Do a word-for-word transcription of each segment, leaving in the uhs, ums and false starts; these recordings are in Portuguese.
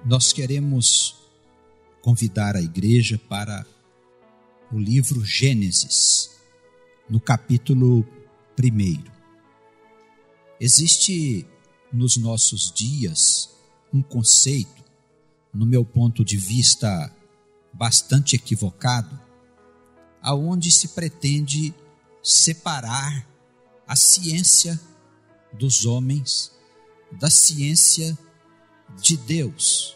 nós queremos convidar a igreja para o livro Gênesis, no capítulo primeiro. Existe nos nossos dias um conceito, no meu ponto de vista bastante equivocado, aonde se pretende separar a ciência dos homens da ciência de Deus.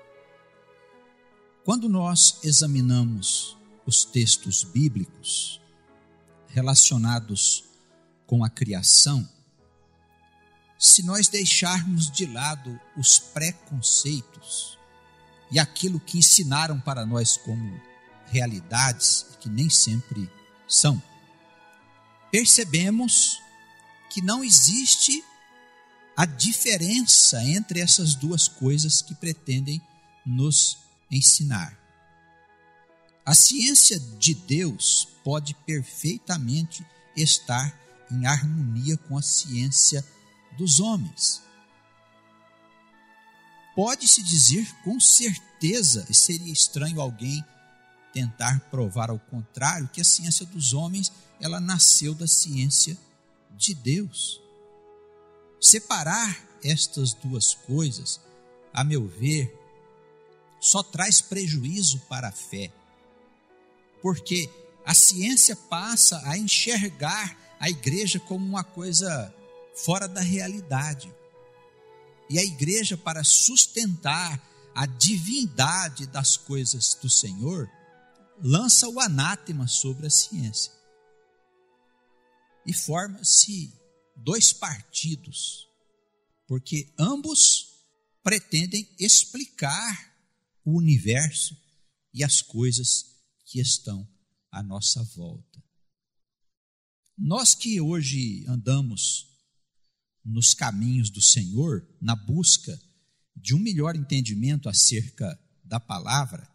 Quando nós examinamos os textos bíblicos relacionados com a criação, se nós deixarmos de lado os preconceitos e aquilo que ensinaram para nós como realidades, que nem sempre são, percebemos que não existe a diferença entre essas duas coisas que pretendem nos ensinar. A ciência de Deus pode perfeitamente estar em harmonia com a ciência dos homens. Pode-se dizer com certeza, e seria estranho alguém tentar provar ao contrário, que a ciência dos homens, ela nasceu da ciência de Deus. Separar estas duas coisas, a meu ver, só traz prejuízo para a fé, porque a ciência passa a enxergar a igreja como uma coisa fora da realidade. E a igreja, para sustentar a divindade das coisas do Senhor, lança o anátema sobre a ciência. E forma-se dois partidos, porque ambos pretendem explicar o universo e as coisas que estão à nossa volta. Nós que hoje andamos nos caminhos do Senhor, na busca de um melhor entendimento acerca da palavra,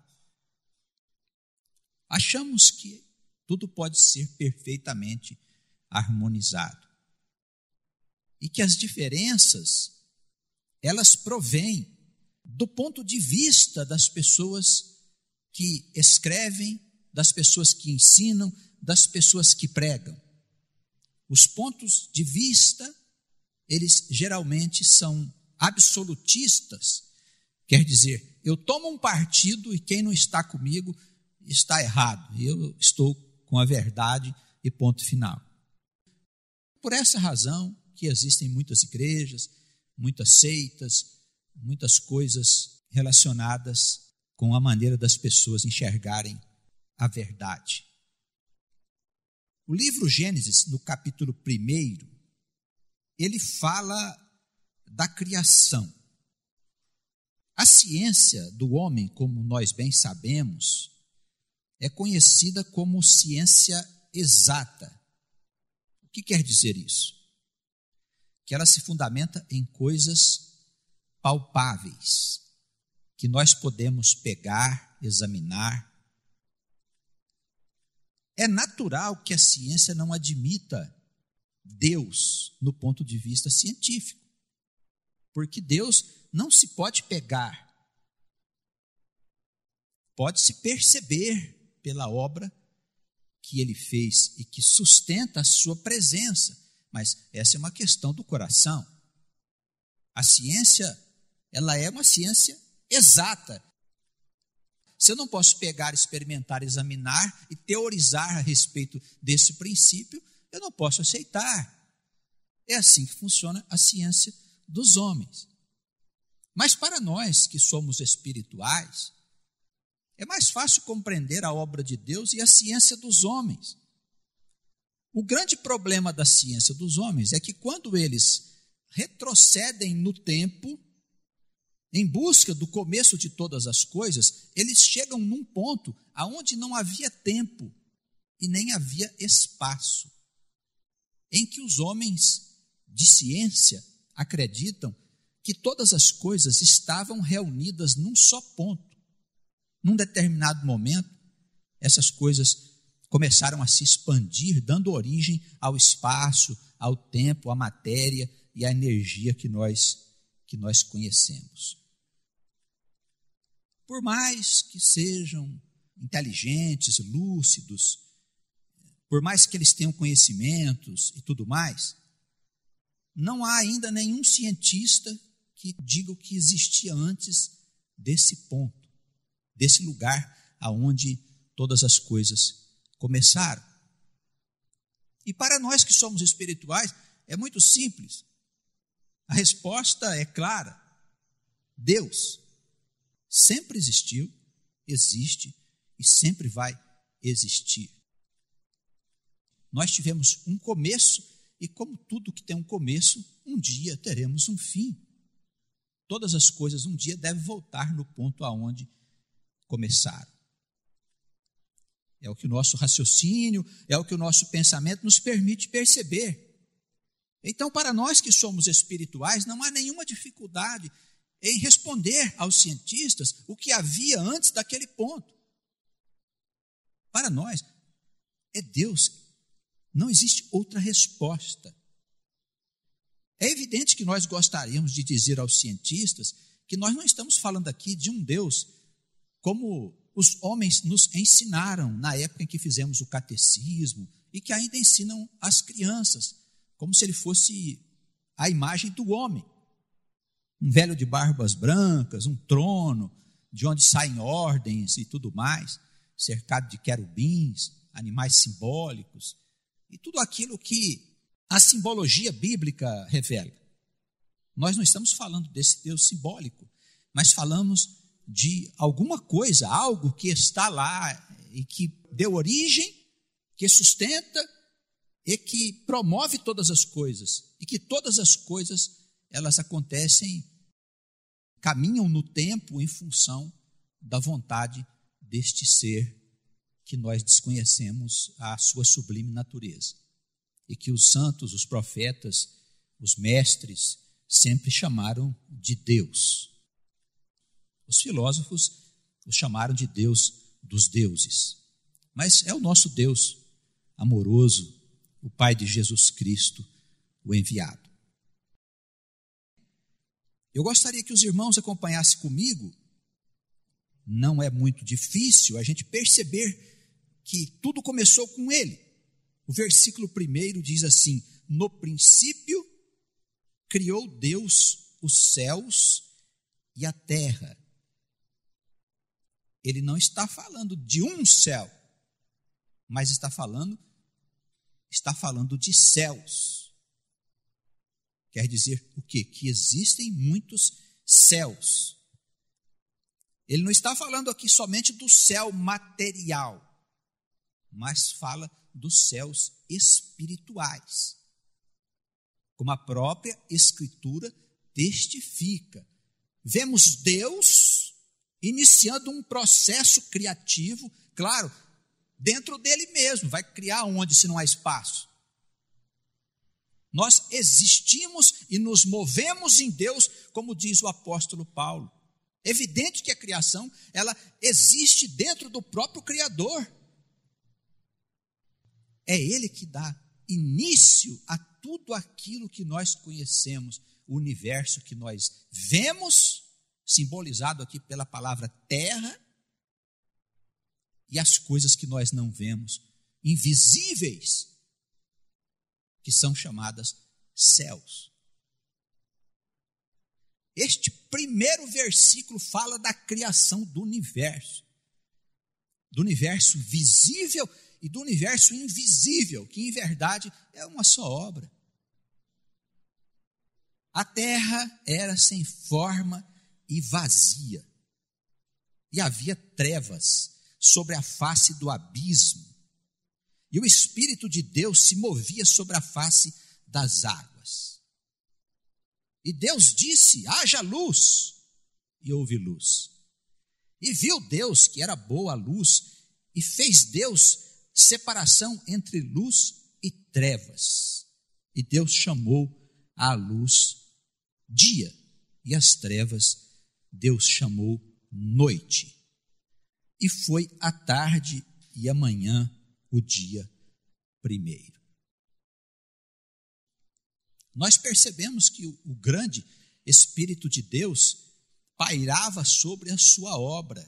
achamos que tudo pode ser perfeitamente harmonizado. E que as diferenças, elas provêm do ponto de vista das pessoas que escrevem, das pessoas que ensinam, das pessoas que pregam. Os pontos de vista, eles geralmente são absolutistas, quer dizer, eu tomo um partido e quem não está comigo está errado, eu estou com a verdade e ponto final. Por essa razão que existem muitas igrejas, muitas seitas, muitas coisas relacionadas com a maneira das pessoas enxergarem a verdade. O livro Gênesis, no capítulo primeiro, ele fala da criação. A ciência do homem, como nós bem sabemos, é conhecida como ciência exata. O que quer dizer isso? Que ela se fundamenta em coisas palpáveis, que nós podemos pegar, examinar. É natural que a ciência não admita Deus no ponto de vista científico, porque Deus não se pode pegar, pode-se perceber pela obra que ele fez e que sustenta a sua presença, mas essa é uma questão do coração. A ciência, ela é uma ciência exata. Se eu não posso pegar, experimentar, examinar e teorizar a respeito desse princípio, eu não posso aceitar. É assim que funciona a ciência dos homens. Mas para nós que somos espirituais, é mais fácil compreender a obra de Deus e a ciência dos homens. O grande problema da ciência dos homens é que quando eles retrocedem no tempo, em busca do começo de todas as coisas, eles chegam num ponto aonde não havia tempo e nem havia espaço, em que os homens de ciência acreditam que todas as coisas estavam reunidas num só ponto. Num determinado momento, essas coisas começaram a se expandir, dando origem ao espaço, ao tempo, à matéria e à energia que nós, que nós conhecemos. por mais que sejam inteligentes, lúcidos, por mais que eles tenham conhecimentos e tudo mais, não há ainda nenhum cientista que diga o que existia antes desse ponto, desse lugar aonde todas as coisas começaram. E para nós que somos espirituais, é muito simples. A resposta é clara. Deus sempre existiu, existe e sempre vai existir. Nós tivemos um começo e, como tudo que tem um começo, um dia teremos um fim. Todas as coisas um dia devem voltar no ponto aonde começaram. É o que o nosso raciocínio, é o que o nosso pensamento nos permite perceber. Então, para nós que somos espirituais, não há nenhuma dificuldade em responder aos cientistas o que havia antes daquele ponto. Para nós, é Deus. Não existe outra resposta. É evidente que nós gostaríamos de dizer aos cientistas que nós não estamos falando aqui de um Deus como os homens nos ensinaram na época em que fizemos o catecismo e que ainda ensinam as crianças, como se ele fosse a imagem do homem. Um velho de barbas brancas, um trono, de onde saem ordens e tudo mais, cercado de querubins, animais simbólicos, e tudo aquilo que a simbologia bíblica revela. Nós não estamos falando desse Deus simbólico, mas falamos de alguma coisa, algo que está lá e que deu origem, que sustenta e que promove todas as coisas, e que todas as coisas, elas acontecem, caminham no tempo em função da vontade deste ser que nós desconhecemos a sua sublime natureza, e que os santos, os profetas, os mestres sempre chamaram de Deus. Os filósofos o chamaram de Deus dos deuses, mas é o nosso Deus amoroso, o Pai de Jesus Cristo, o enviado. Eu gostaria que os irmãos acompanhassem comigo. Não é muito difícil a gente perceber que tudo começou com ele. O versículo primeiro diz assim: no princípio criou Deus os céus e a terra. Ele não está falando de um céu, mas está falando, está falando de céus. Quer dizer o quê? Que existem muitos céus. Ele não está falando aqui somente do céu material, mas fala dos céus espirituais, como a própria Escritura testifica. Vemos Deus iniciando um processo criativo, claro, dentro dele mesmo. Vai criar onde se não há espaço? Nós existimos e nos movemos em Deus, como diz o apóstolo Paulo. É evidente que a criação, ela existe dentro do próprio Criador. É Ele que dá início a tudo aquilo que nós conhecemos, o universo que nós vemos, simbolizado aqui pela palavra terra, e as coisas que nós não vemos, invisíveis, que são chamadas céus. Este primeiro versículo fala da criação do universo, do universo visível e do universo invisível, que em verdade é uma só obra. A terra era sem forma e vazia, e havia trevas sobre a face do abismo, e o Espírito de Deus se movia sobre a face das águas. E Deus disse: haja luz, e houve luz. E viu Deus que era boa a luz, e fez Deus separação entre luz e trevas. E Deus chamou a luz dia, e as trevas Deus chamou noite. E foi a tarde e a manhã o dia primeiro. Nós percebemos que o, o grande Espírito de Deus, pairava sobre a sua obra.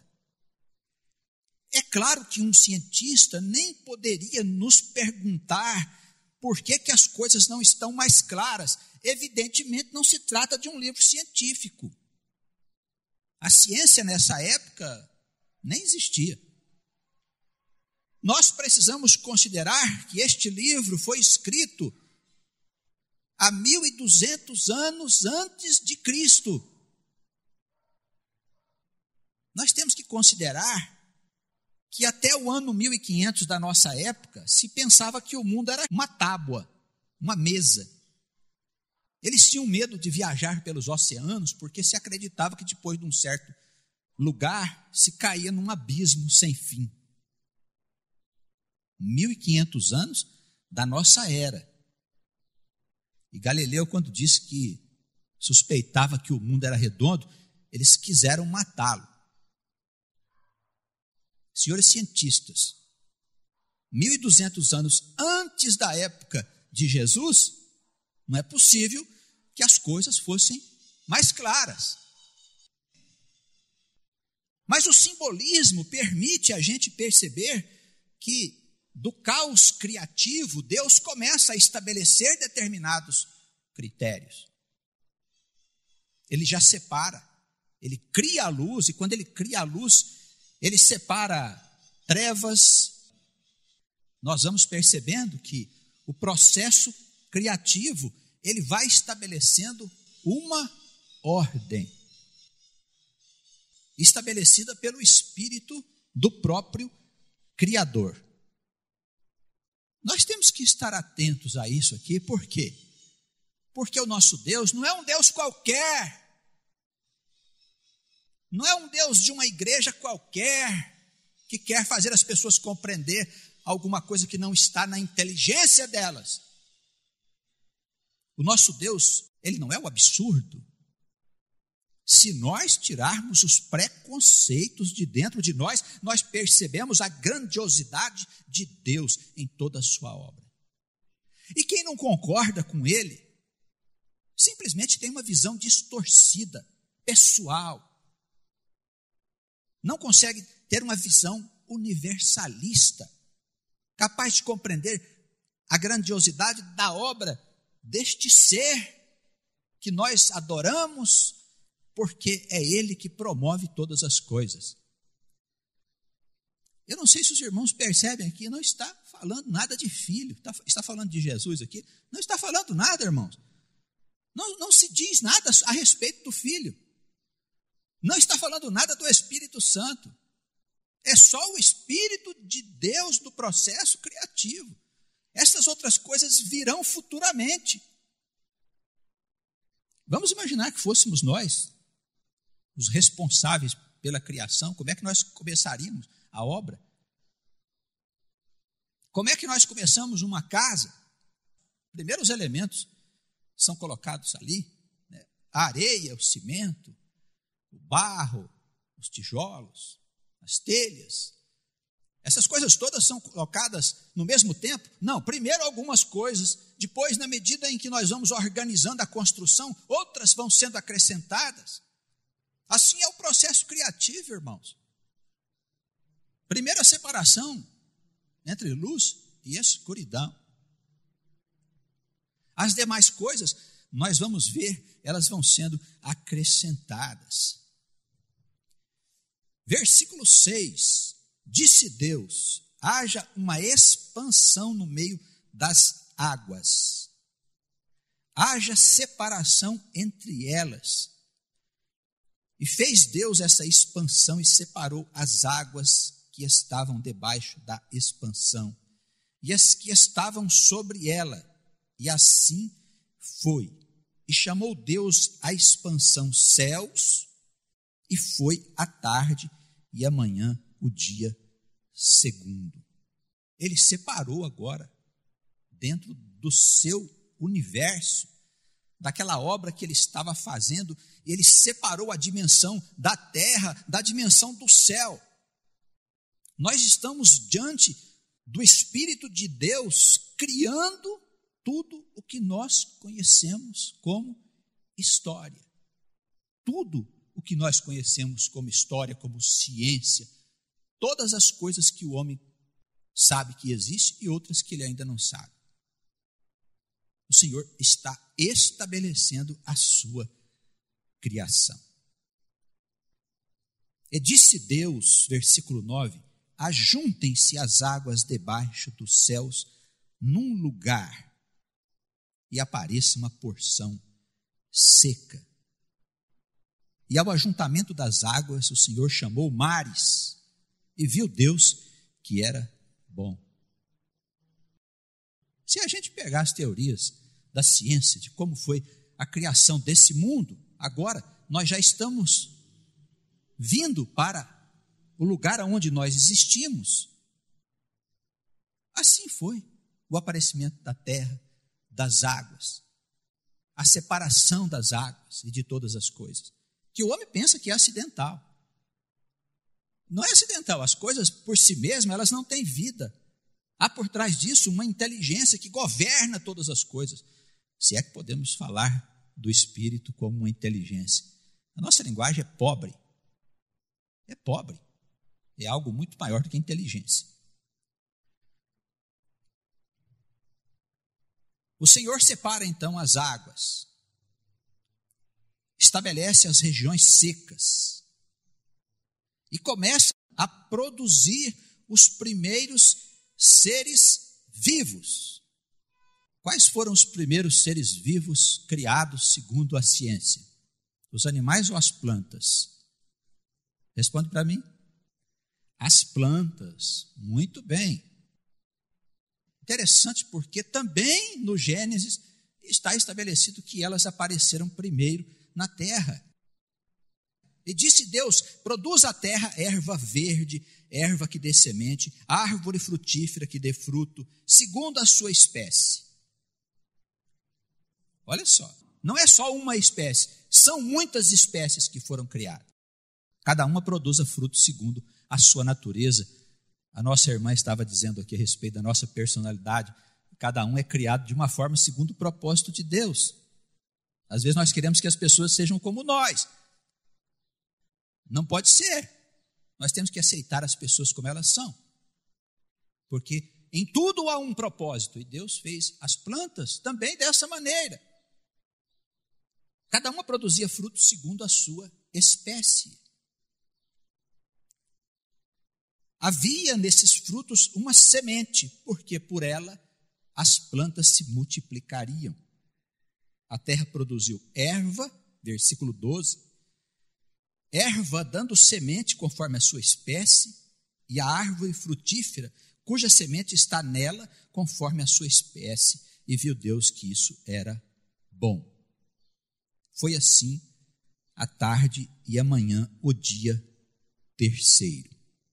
É claro que um cientista nem poderia nos perguntar por que, que as coisas não estão mais claras. Evidentemente, não se trata de um livro científico. A ciência, nessa época, nem existia. Nós precisamos considerar que este livro foi escrito há mil e duzentos anos antes de Cristo. Nós temos que considerar que até o ano mil e quinhentos da nossa época, se pensava que o mundo era uma tábua, uma mesa. Eles tinham medo de viajar pelos oceanos, porque se acreditava que depois de um certo lugar, se caía num abismo sem fim. mil e quinhentos anos da nossa era. E Galileu, quando disse que suspeitava que o mundo era redondo, eles quiseram matá-lo. Senhores cientistas, mil e duzentos anos antes da época de Jesus, não é possível que as coisas fossem mais claras. Mas o simbolismo permite a gente perceber que do caos criativo, Deus começa a estabelecer determinados critérios. Ele já separa, ele cria a luz, e quando ele cria a luz, ele separa trevas. Nós vamos percebendo que o processo criativo, ele vai estabelecendo uma ordem, estabelecida pelo Espírito do próprio Criador. Nós temos que estar atentos a isso aqui, por quê? Porque o nosso Deus não é um Deus qualquer, não é um Deus de uma igreja qualquer, que quer fazer as pessoas compreender alguma coisa que não está na inteligência delas. O nosso Deus, ele não é o absurdo. Se nós tirarmos os preconceitos de dentro de nós, nós percebemos a grandiosidade de Deus em toda a sua obra. E quem não concorda com ele, simplesmente tem uma visão distorcida, pessoal. Não consegue ter uma visão universalista, capaz de compreender a grandiosidade da obra deste ser que nós adoramos, porque é ele que promove todas as coisas. Eu não sei se os irmãos percebem aqui, não está falando nada de filho, está, está falando de Jesus aqui, não está falando nada, irmãos. Não, não se diz nada a respeito do filho. Não está falando nada do Espírito Santo. É só o Espírito de Deus do processo criativo. Essas outras coisas virão futuramente. Vamos imaginar que fôssemos nós os responsáveis pela criação. Como é que nós começaríamos a obra? Como é que nós começamos uma casa? Primeiro os elementos são colocados ali, né? A areia, o cimento, o barro, os tijolos, as telhas. Essas coisas todas são colocadas no mesmo tempo? Não, primeiro algumas coisas, depois, na medida em que nós vamos organizando a construção, outras vão sendo acrescentadas. Assim é o processo criativo, irmãos. Primeiro a separação entre luz e escuridão. As demais coisas, nós vamos ver, elas vão sendo acrescentadas. Versículo seis, disse Deus, haja uma expansão no meio das águas, haja separação entre elas. E fez Deus essa expansão e separou as águas que estavam debaixo da expansão e as que estavam sobre ela, e assim foi. E chamou Deus a expansão céus, e foi a tarde e amanhã o dia segundo. Ele separou agora, dentro do seu universo, daquela obra que ele estava fazendo, ele separou a dimensão da terra, da dimensão do céu. Nós estamos diante do Espírito de Deus, criando tudo o que nós conhecemos como história. Tudo o que nós conhecemos como história, como ciência, todas as coisas que o homem sabe que existe e outras que ele ainda não sabe. O Senhor está estabelecendo a sua criação. E disse Deus, versículo nove, ajuntem-se as águas debaixo dos céus num lugar e apareça uma porção seca. E ao ajuntamento das águas o Senhor chamou mares e viu Deus que era bom. Se a gente pegar as teorias da ciência de como foi a criação desse mundo, agora nós já estamos vindo para o lugar onde nós existimos. Assim foi o aparecimento da terra, das águas, a separação das águas e de todas as coisas, que o homem pensa que é acidental. Não é acidental, as coisas por si mesmas, elas não têm vida. Há por trás disso uma inteligência que governa todas as coisas, se é que podemos falar do Espírito como uma inteligência. A nossa linguagem é pobre, é pobre, é algo muito maior do que inteligência. O Senhor separa então as águas, estabelece as regiões secas e começa a produzir os primeiros seres vivos. Quais foram os primeiros seres vivos criados segundo a ciência? Os animais ou as plantas? Responde para mim. As plantas, muito bem. Interessante porque também no Gênesis está estabelecido que elas apareceram primeiro na terra. E disse Deus, produz a terra erva verde, erva que dê semente, árvore frutífera que dê fruto, segundo a sua espécie. Olha só, não é só uma espécie, são muitas espécies que foram criadas. Cada uma produza fruto segundo a sua natureza. A nossa irmã estava dizendo aqui a respeito da nossa personalidade. Cada um é criado de uma forma segundo o propósito de Deus. Às vezes nós queremos que as pessoas sejam como nós. Não pode ser. Nós temos que aceitar as pessoas como elas são. Porque em tudo há um propósito. E Deus fez as plantas também dessa maneira. Cada uma produzia fruto segundo a sua espécie. Havia nesses frutos uma semente, porque por ela as plantas se multiplicariam. A terra produziu erva, versículo doze, erva dando semente conforme a sua espécie, e a árvore frutífera, cuja semente está nela conforme a sua espécie, e viu Deus que isso era bom. Foi assim a tarde e a manhã, o dia terceiro.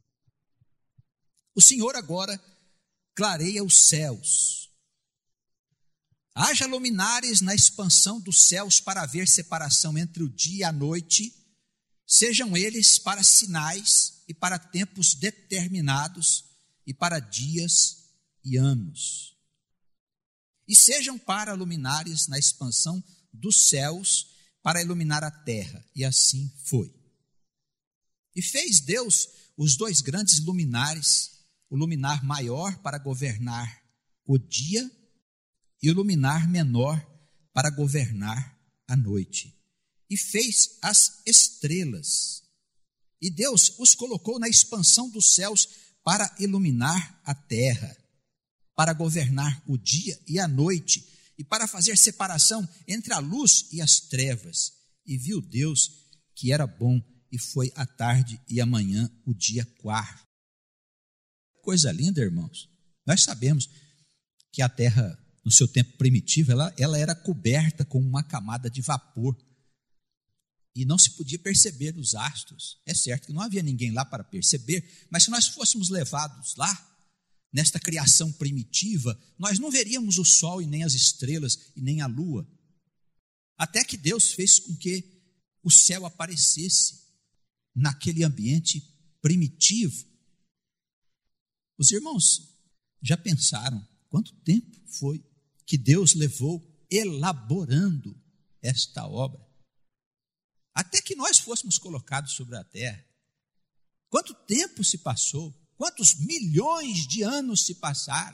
O Senhor agora clareia os céus. Haja luminares na expansão dos céus para haver separação entre o dia e a noite, sejam eles para sinais e para tempos determinados e para dias e anos. E sejam para luminares na expansão dos céus para iluminar a terra. E assim foi. E fez Deus os dois grandes luminares, o luminar maior para governar o dia e o luminar menor para governar a noite. E fez as estrelas. E Deus os colocou na expansão dos céus para iluminar a terra, para governar o dia e a noite, e para fazer separação entre a luz e as trevas. E viu Deus que era bom, e foi a tarde e a manhã, o dia quarto. Coisa linda, irmãos. Nós sabemos que a terra, no seu tempo primitivo, ela, ela era coberta com uma camada de vapor. E não se podia perceber os astros. É certo que não havia ninguém lá para perceber, mas se nós fôssemos levados lá, nesta criação primitiva, nós não veríamos o sol e nem as estrelas e nem a lua. Até que Deus fez com que o céu aparecesse naquele ambiente primitivo. Os irmãos já pensaram quanto tempo foi que Deus levou elaborando esta obra? até que nós fôssemos colocados sobre a terra. Quanto tempo se passou? Quantos milhões de anos se passaram?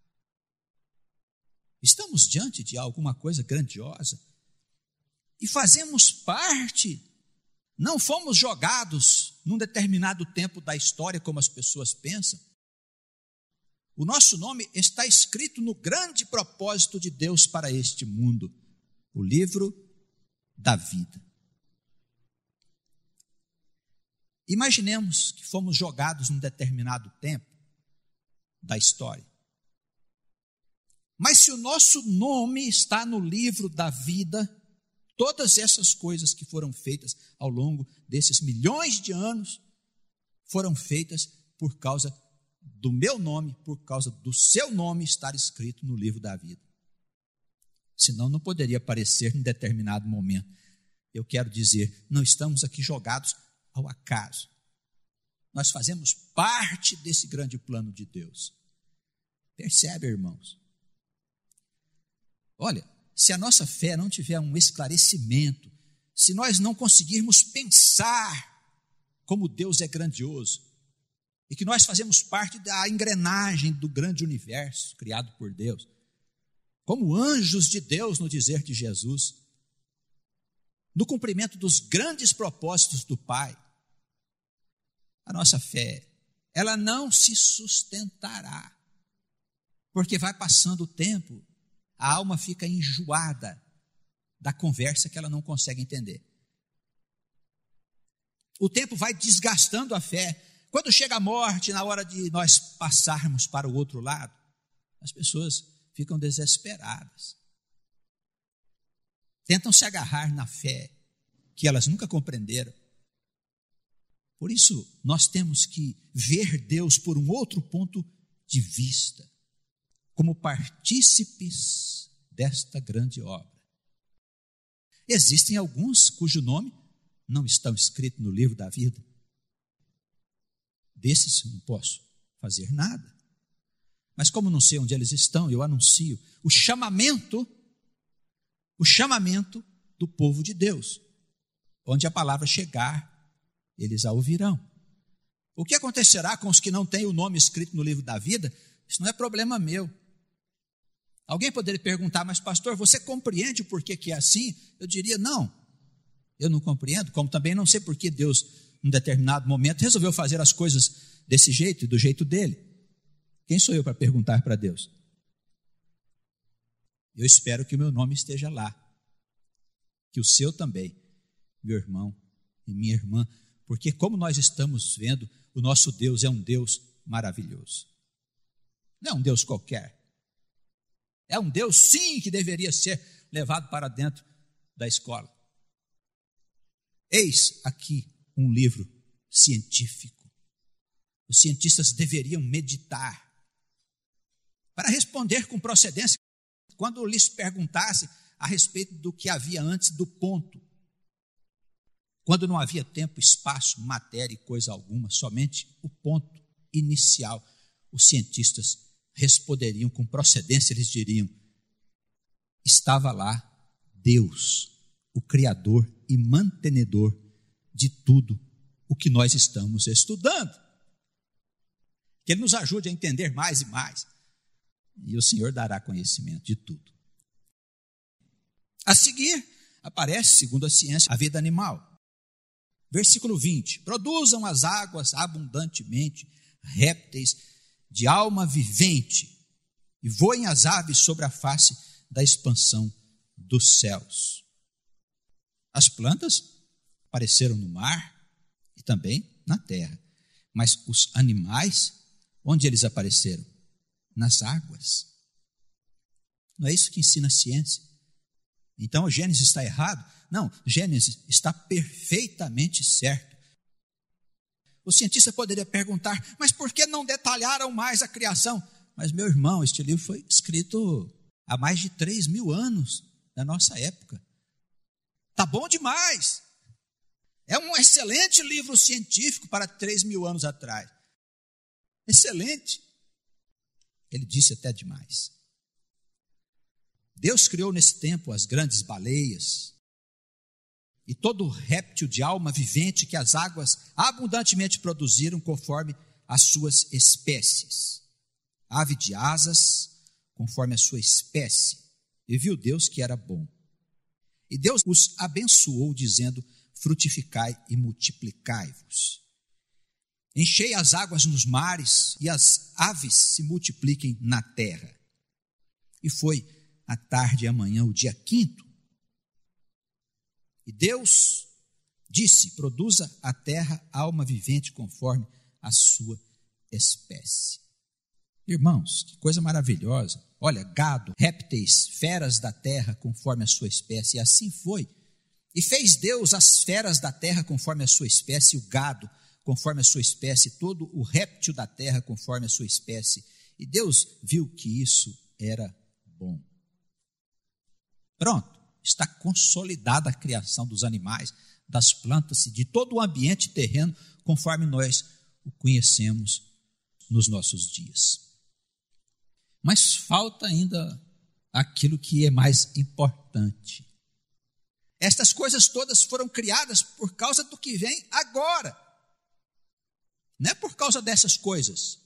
Estamos diante de alguma coisa grandiosa e fazemos parte, não fomos jogados num determinado tempo da história como as pessoas pensam. O nosso nome está escrito no grande propósito de Deus para este mundo, o livro da vida. Imaginemos que fomos jogados num determinado tempo da história. Mas se o nosso nome está no livro da vida, todas essas coisas que foram feitas ao longo desses milhões de anos foram feitas por causa do meu nome, por causa do seu nome estar escrito no livro da vida. Senão não poderia aparecer em determinado momento. Eu quero dizer, não estamos aqui jogados ao acaso. Nós fazemos parte desse grande plano de Deus. Percebe, irmãos? Olha, se a nossa fé não tiver um esclarecimento, se nós não conseguirmos pensar como Deus é grandioso, e que nós fazemos parte da engrenagem do grande universo criado por Deus, como anjos de Deus no dizer de Jesus, no cumprimento dos grandes propósitos do Pai, a nossa fé, ela não se sustentará, porque vai passando o tempo, a alma fica enjoada da conversa que ela não consegue entender. O tempo vai desgastando a fé. Quando chega a morte, na hora de nós passarmos para o outro lado, as pessoas ficam desesperadas. Tentam se agarrar na fé que elas nunca compreenderam. Por isso, nós temos que ver Deus por um outro ponto de vista, como partícipes desta grande obra. Existem alguns cujo nome não estão escrito no livro da vida. Desses eu não posso fazer nada. Mas como não sei onde eles estão, eu anuncio o chamamento, o chamamento do povo de Deus. Onde a palavra chegar, eles a ouvirão. O que acontecerá com os que não têm o nome escrito no livro da vida? Isso não é problema meu. Alguém poderia perguntar, mas pastor, você compreende o porquê que é assim? Eu diria, não, eu não compreendo, como também não sei por que Deus, em determinado momento, resolveu fazer as coisas desse jeito e do jeito dele. Quem sou eu para perguntar para Deus? Eu espero que o meu nome esteja lá, que o seu também, meu irmão e minha irmã, porque como nós estamos vendo, o nosso Deus é um Deus maravilhoso. Não é um Deus qualquer. É um Deus, sim, que deveria ser levado para dentro da escola. Eis aqui um livro científico. Os cientistas deveriam meditar para responder com procedência quando lhes perguntasse a respeito do que havia antes do ponto. Quando não havia tempo, espaço, matéria e coisa alguma, somente o ponto inicial, os cientistas responderiam com procedência, eles diriam, estava lá Deus, o Criador e mantenedor de tudo o que nós estamos estudando. Que Ele nos ajude a entender mais e mais, e o Senhor dará conhecimento de tudo. A seguir, aparece, segundo a ciência, a vida animal. Versículo vinte, produzam as águas abundantemente répteis de alma vivente, e voem as aves sobre a face da expansão dos céus. As plantas apareceram no mar e também na terra, mas os animais, onde eles apareceram? Nas águas. Não é isso que ensina a ciência? Então o Gênesis está errado? Não, Gênesis está perfeitamente certo. O cientista poderia perguntar, mas por que não detalharam mais a criação? Mas, meu irmão, este livro foi escrito há mais de três mil anos da nossa época. Está bom demais. É um excelente livro científico para três mil anos atrás. Excelente. Ele disse até demais. Deus criou nesse tempo as grandes baleias, e todo réptil de alma vivente que as águas abundantemente produziram conforme as suas espécies. Ave de asas, conforme a sua espécie. E viu Deus que era bom. E Deus os abençoou, dizendo: frutificai e multiplicai-vos. Enchei as águas nos mares, e as aves se multipliquem na terra. E foi à tarde e amanhã o dia quinto. E Deus disse: produza a terra alma vivente conforme a sua espécie. Irmãos, que coisa maravilhosa. Olha, gado, répteis, feras da terra conforme a sua espécie. E assim foi. E fez Deus as feras da terra conforme a sua espécie, o gado conforme a sua espécie, todo o réptil da terra conforme a sua espécie. E Deus viu que isso era bom. Pronto, está consolidada a criação dos animais, das plantas e de todo o ambiente terreno, conforme nós o conhecemos nos nossos dias. Mas falta ainda aquilo que é mais importante. Estas coisas todas foram criadas por causa do que vem agora. Não é por causa dessas coisas.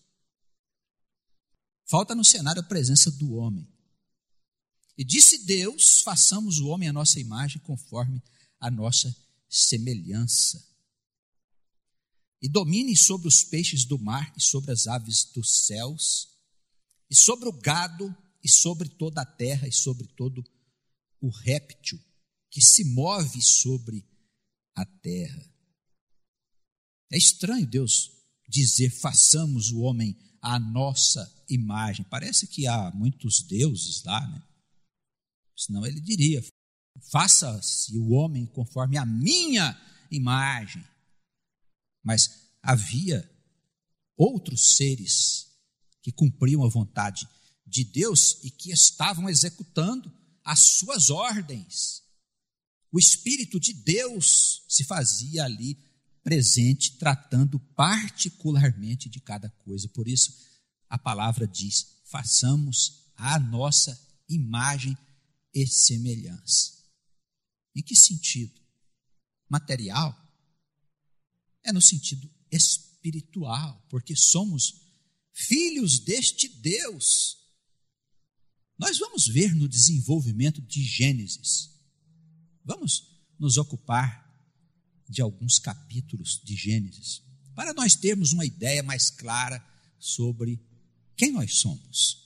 Falta no cenário a presença do homem. E disse Deus: façamos o homem à nossa imagem, conforme a nossa semelhança. E domine sobre os peixes do mar, e sobre as aves dos céus, e sobre o gado, e sobre toda a terra, e sobre todo o réptil que se move sobre a terra. É estranho Deus dizer: façamos o homem à nossa imagem. Parece que há muitos deuses lá, né? Senão ele diria: faça-se o homem conforme a minha imagem. Mas havia outros seres que cumpriam a vontade de Deus e que estavam executando as suas ordens. O Espírito de Deus se fazia ali presente, tratando particularmente de cada coisa. Por isso, a palavra diz: façamos a nossa imagem e semelhança. Em que sentido? Material? É no sentido espiritual, porque somos filhos deste Deus. Nós vamos ver no desenvolvimento de Gênesis. Vamos nos ocupar de alguns capítulos de Gênesis, para nós termos uma ideia mais clara sobre quem nós somos.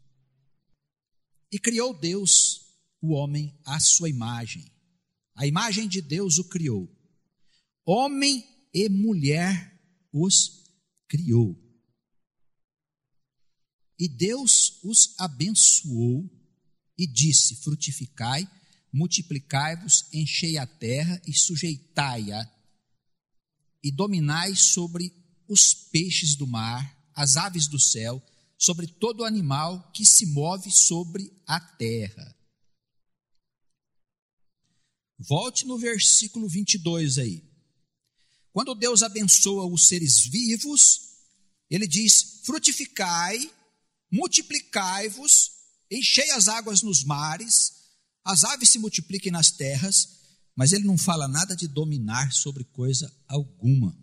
E criou Deus o homem à sua imagem. A imagem de Deus o criou. Homem e mulher os criou. E Deus os abençoou e disse: frutificai, multiplicai-vos, enchei a terra e sujeitai-a, e dominai sobre os peixes do mar, as aves do céu, sobre todo animal que se move sobre a terra. Volte no versículo vinte e dois aí. Quando Deus abençoa os seres vivos, ele diz: frutificai, multiplicai-vos, enchei as águas nos mares, as aves se multipliquem nas terras, mas ele não fala nada de dominar sobre coisa alguma.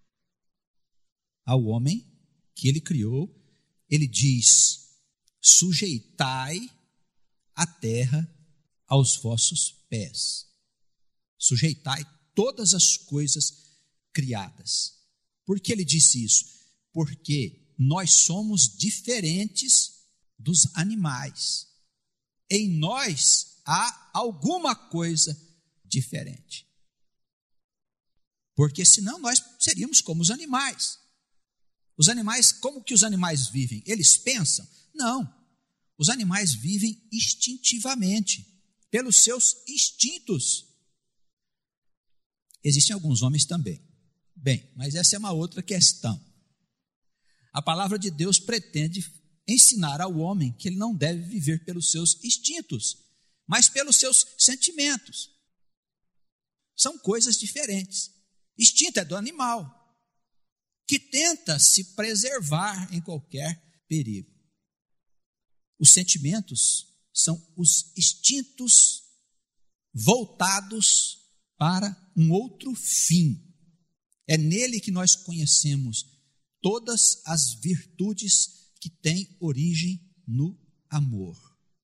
Ao homem que ele criou, ele diz: sujeitai a terra aos vossos pés. Sujeitai todas as coisas criadas. Por que ele disse isso? Porque nós somos diferentes dos animais. Em nós há alguma coisa diferente. Porque senão nós seríamos como os animais. Os animais, como que os animais vivem? Eles pensam? Não. Os animais vivem instintivamente, pelos seus instintos. Existem alguns homens também. Bem, mas essa é uma outra questão. A palavra de Deus pretende ensinar ao homem que ele não deve viver pelos seus instintos, mas pelos seus sentimentos. São coisas diferentes. Instinto é do animal, que tenta se preservar em qualquer perigo. Os sentimentos são os instintos voltados para um outro fim. É nele que nós conhecemos todas as virtudes que têm origem no amor.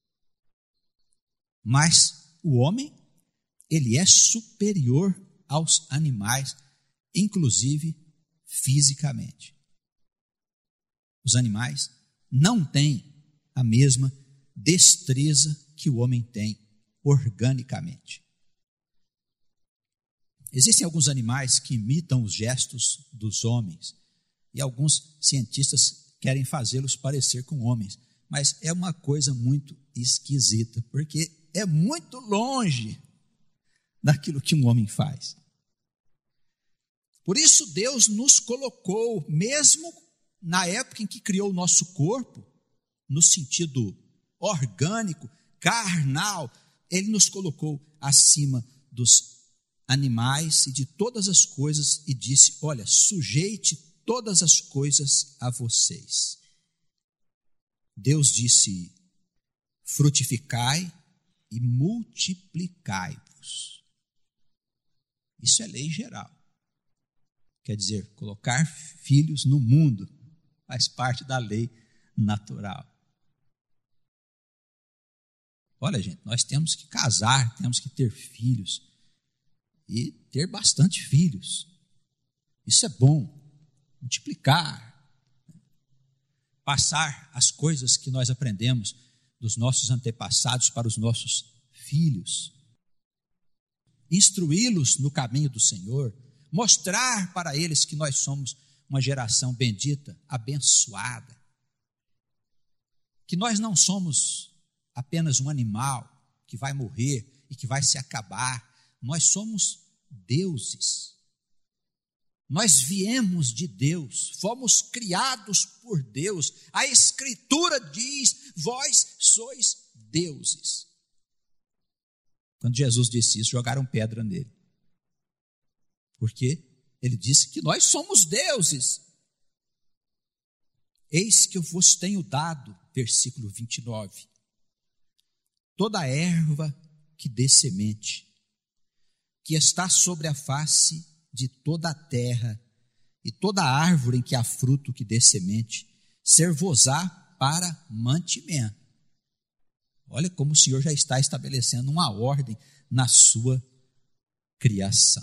Mas o homem, ele é superior aos animais, inclusive fisicamente. Os animais não têm a mesma destreza que o homem tem organicamente. Existem alguns animais que imitam os gestos dos homens e alguns cientistas querem fazê-los parecer com homens, mas é uma coisa muito esquisita, porque é muito longe daquilo que um homem faz. Por isso Deus nos colocou, mesmo na época em que criou o nosso corpo, no sentido orgânico, carnal, Ele nos colocou acima dos animais e de todas as coisas e disse, olha, sujeite todas as coisas a vocês. Deus disse, frutificai e multiplicai-vos. Isso é lei geral. Quer dizer, colocar filhos no mundo faz parte da lei natural. Olha, gente, nós temos que casar, temos que ter filhos e ter bastante filhos. Isso é bom. Multiplicar, passar as coisas que nós aprendemos dos nossos antepassados para os nossos filhos, instruí-los no caminho do Senhor, mostrar para eles que nós somos uma geração bendita, abençoada, que nós não somos apenas um animal que vai morrer e que vai se acabar. Nós somos deuses. Nós viemos de Deus, fomos criados por Deus. A Escritura diz, vós sois deuses. Quando Jesus disse isso, jogaram pedra nele. Porque ele disse que nós somos deuses. Eis que eu vos tenho dado, versículo vinte e nove, toda erva que dê semente, que está sobre a face de toda a terra, e toda árvore em que há fruto que dê semente, ser-vos-á para mantimento. Olha como o Senhor já está estabelecendo uma ordem na sua criação.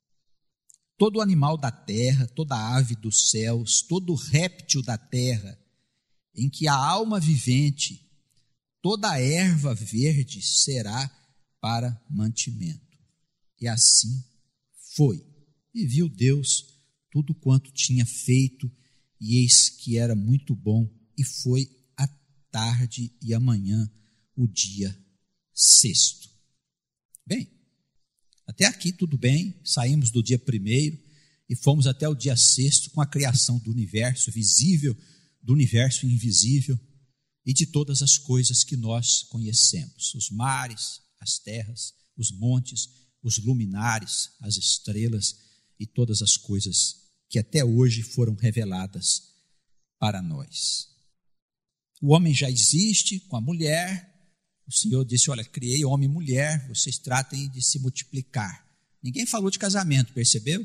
Todo animal da terra, toda ave dos céus, todo réptil da terra, em que há alma vivente, toda erva verde será para mantimento. E assim foi. E viu Deus tudo quanto tinha feito, e eis que era muito bom, e foi a tarde e a manhã o dia sexto. Bem, até aqui tudo bem, saímos do dia primeiro e fomos até o dia sexto com a criação do universo visível, do universo invisível e de todas as coisas que nós conhecemos, os mares, as terras, os montes, os luminares, as estrelas e todas as coisas que até hoje foram reveladas para nós. O homem já existe com a mulher. O Senhor disse, olha, criei homem e mulher, vocês tratem de se multiplicar. Ninguém falou de casamento, percebeu?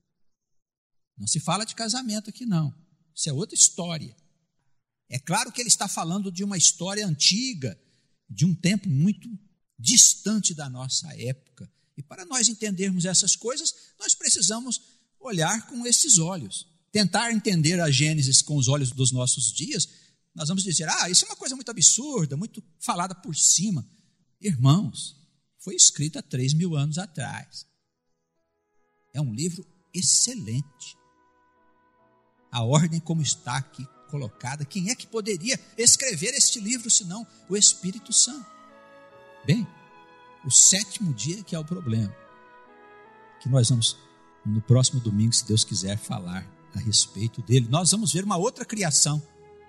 Não se fala de casamento aqui não, isso é outra história. É claro que ele está falando de uma história antiga, de um tempo muito distante da nossa época. E para nós entendermos essas coisas, nós precisamos olhar com esses olhos. Tentar entender a Gênesis com os olhos dos nossos dias, nós vamos dizer, ah, isso é uma coisa muito absurda, muito falada por cima. Irmãos, foi escrito há três mil anos atrás. É um livro excelente. A ordem como está aqui colocada, quem é que poderia escrever este livro senão o Espírito Santo? Bem, o sétimo dia que é o problema, que nós vamos, no próximo domingo, se Deus quiser, falar a respeito dele. Nós vamos ver uma outra criação,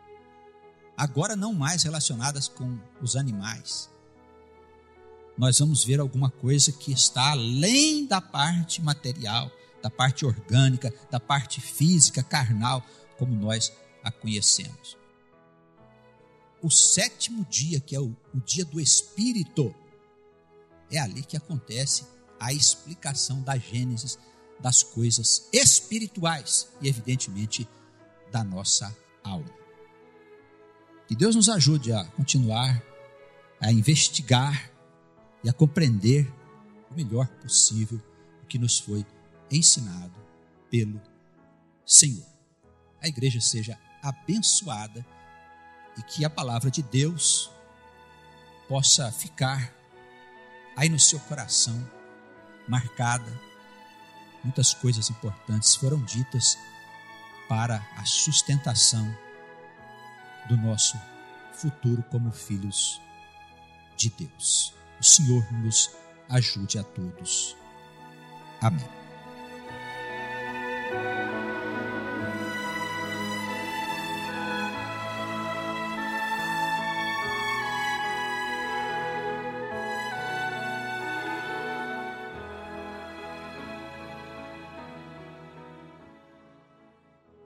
agora não mais relacionadas com os animais. Nós vamos ver alguma coisa que está além da parte material, da parte orgânica, da parte física, carnal, como nós a conhecemos. O sétimo dia, que é o, o dia do Espírito, é ali que acontece a explicação da Gênesis das coisas espirituais e, evidentemente, da nossa alma. Que Deus nos ajude a continuar a investigar e a compreender o melhor possível o que nos foi ensinado pelo Senhor. A igreja seja abençoada e que a palavra de Deus possa ficar aí no seu coração, marcada. Muitas coisas importantes foram ditas para a sustentação do nosso futuro como filhos de Deus. O Senhor nos ajude a todos. Amém.